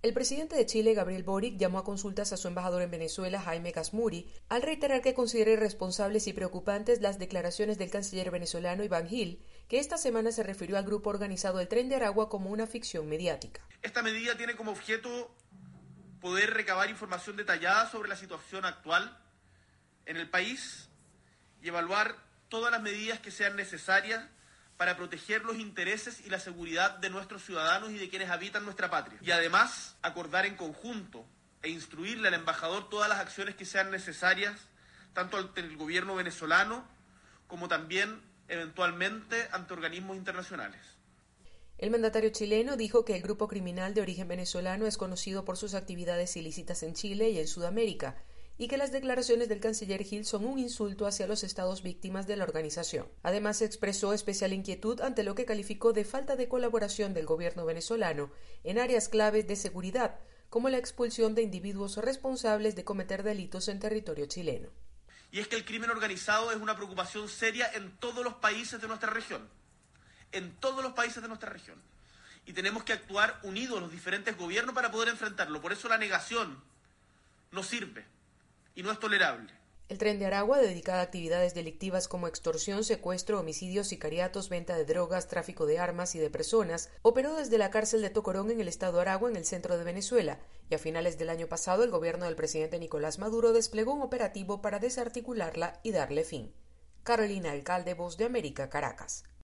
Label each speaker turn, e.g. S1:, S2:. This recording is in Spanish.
S1: El presidente de Chile, Gabriel Boric, llamó a consultas a su embajador en Venezuela, Jaime Gazmuri, al reiterar que considera irresponsables y preocupantes las declaraciones del canciller venezolano Iván Gil, que esta semana se refirió al grupo organizado El Tren de Aragua como una ficción mediática.
S2: Esta medida tiene como objeto poder recabar información detallada sobre la situación actual en el país y evaluar todas las medidas que sean necesarias para proteger los intereses y la seguridad de nuestros ciudadanos y de quienes habitan nuestra patria. Y además, acordar en conjunto e instruirle al embajador todas las acciones que sean necesarias, tanto ante el gobierno venezolano como también, eventualmente, ante organismos internacionales.
S1: El mandatario chileno dijo que el grupo criminal de origen venezolano es conocido por sus actividades ilícitas en Chile y en Sudamérica, y que las declaraciones del canciller Gil son un insulto hacia los estados víctimas de la organización. Además, expresó especial inquietud ante lo que calificó de falta de colaboración del gobierno venezolano en áreas claves de seguridad, como la expulsión de individuos responsables de cometer delitos en territorio chileno.
S2: Y es que el crimen organizado es una preocupación seria en todos los países de nuestra región. En todos los países de nuestra región. Y tenemos que actuar unidos los diferentes gobiernos para poder enfrentarlo. Por eso la negación no sirve. Y no es tolerable.
S1: El Tren de Aragua, dedicado a actividades delictivas como extorsión, secuestro, homicidios, sicariatos, venta de drogas, tráfico de armas y de personas, operó desde la cárcel de Tocorón en el estado Aragua, en el centro de Venezuela, y a finales del año pasado el gobierno del presidente Nicolás Maduro desplegó un operativo para desarticularla y darle fin. Carolina Alcalde, Voz de América, Caracas.